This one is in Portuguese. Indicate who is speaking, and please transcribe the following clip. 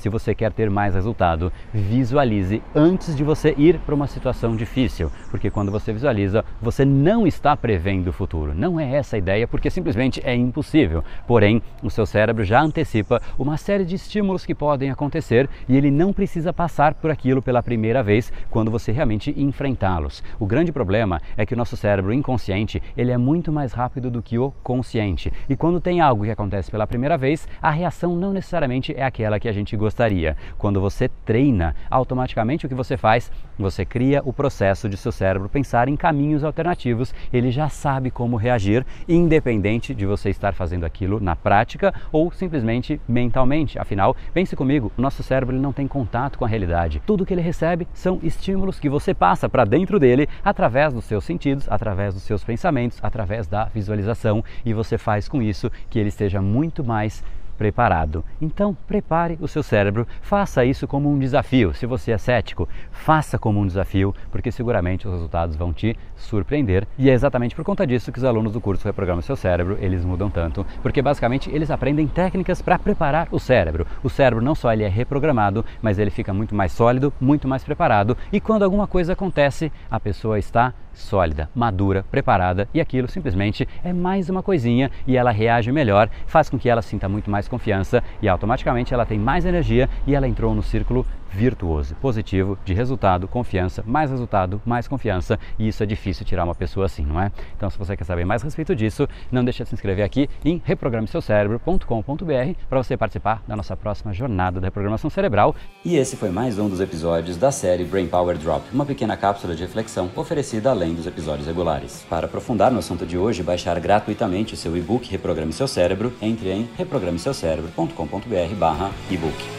Speaker 1: Se você quer ter mais resultado, visualize antes de você ir para uma situação difícil, porque quando você visualiza, você não está prevendo o futuro. Não é essa a ideia, porque simplesmente é impossível. Porém, o seu cérebro já antecipa uma série de estímulos que podem acontecer e ele não precisa passar por aquilo pela primeira vez quando você realmente enfrentá-los. O grande problema é que o nosso cérebro inconsciente, ele é muito mais rápido do que o consciente. E quando tem algo que acontece pela primeira vez, a reação não necessariamente é aquela que a gente gostaria. Quando você treina, automaticamente o que você faz? Você cria o processo de seu cérebro pensar em caminhos alternativos. Ele já sabe como reagir, independente de você estar fazendo aquilo na prática ou simplesmente mentalmente. Afinal, pense comigo, o nosso cérebro ele não tem contato com a realidade. Tudo que ele recebe são estímulos que você passa para dentro dele através dos seus sentidos, através dos seus pensamentos, através da visualização, e você faz com isso que ele esteja muito mais preparado. Então, prepare o seu cérebro, faça isso como um desafio. Se você é cético, faça como um desafio, porque seguramente os resultados vão te surpreender. E é exatamente por conta disso que os alunos do curso Reprograma Seu Cérebro, eles mudam tanto, porque basicamente eles aprendem técnicas para preparar o cérebro. O cérebro não só ele é reprogramado, mas ele fica muito mais sólido, muito mais preparado, e quando alguma coisa acontece, a pessoa está sólida, madura, preparada, e aquilo simplesmente é mais uma coisinha e ela reage melhor, faz com que ela sinta muito mais confiança e automaticamente ela tem mais energia e ela entrou no círculo virtuoso, positivo, de resultado, confiança, mais confiança, e isso é difícil tirar uma pessoa assim, não é? Então, se você quer saber mais a respeito disso, não deixe de se inscrever aqui em reprogrameseucerebro.com.br para você participar da nossa próxima jornada da reprogramação cerebral. E esse foi mais um dos episódios da série Brain Power Drop, uma pequena cápsula de reflexão oferecida além dos episódios regulares. Para aprofundar no assunto de hoje e baixar gratuitamente o seu e-book Reprograme Seu Cérebro, entre em reprogrameseucerebro.com.br/ebook.